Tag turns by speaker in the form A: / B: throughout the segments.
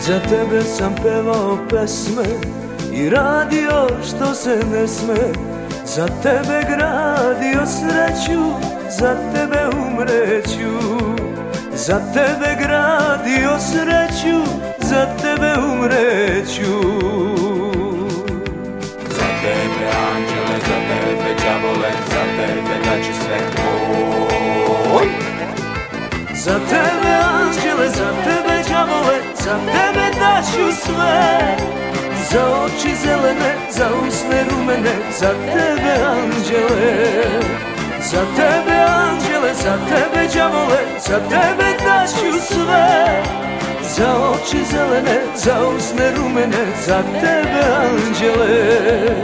A: Za tebe sam pevao pesme i radio što se ne sme. Za tebe gradio sreću, za tebe umreću. Za tebe gradio sreću, za tebe umreću.
B: Za tebe anđele, za tebe đavole, za tebe daću sve tvoj.
A: Za tebe anđele, za tebe đavole, za tebe daću sve. Za oči zelene, za usne rumene, za tebe anđele. Za tebe anđele, za tebe đavole, za tebe daću sve. Za oči zelene, za usne rumene, za tebe anđele.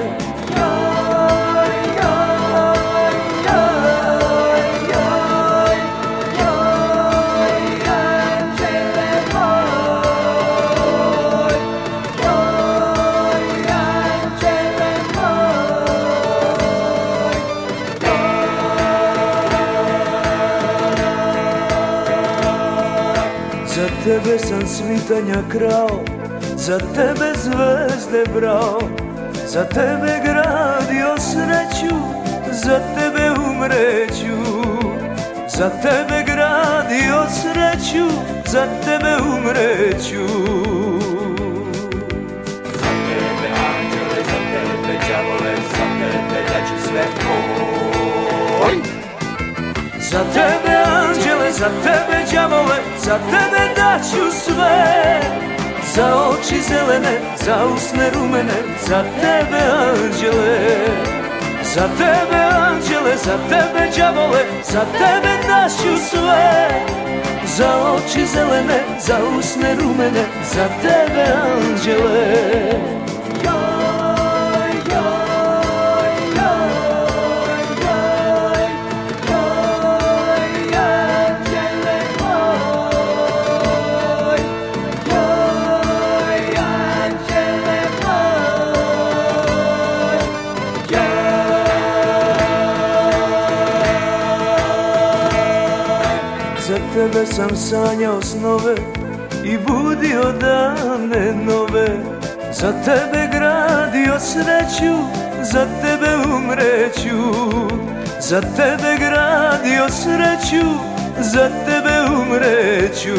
A: Za tebe sam svitanja krao, za tebe zvezde brao. Za tebe gradio sreću, za tebe umreću. Za tebe gradio sreću, za tebe umreću.
B: Za tebe anđele, za tebe đavole, za tebe daću sve tvoj.
A: Za tebe anđele, za tebe đavole, za tebe daću sve. Za oči zelene, za usne rumene, za tebe anđele. Za tebe anđele, za tebe đavole, za tebe daću sve. Za oči zelene, za usne rumene, za tebe anđele. Za tebe sam sanjao snove i budio dane nove. Za tebe gradio sreću, za tebe umreću. Za tebe gradio sreću, za tebe umreću.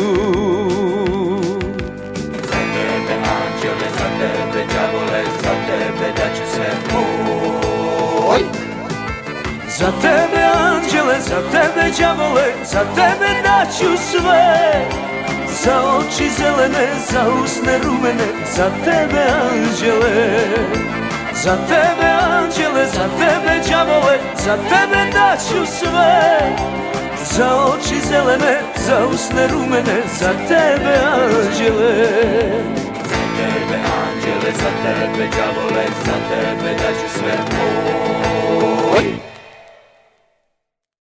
B: Za tebe anđele, za tebe đavole, za tebe daću sve tvoj.
A: Za tebe anđele, za tebe đavole, za tebe daću sve. Za oči zelene, za usne rumene, za tebe anđele. Za tebe anđele, za tebe đavole, za tebe daću sve. Za oči zelene, za usne rumene, za tebe anđele.
B: Za tebe anđele, za tebe đavole, za tebe daću sve tvoj.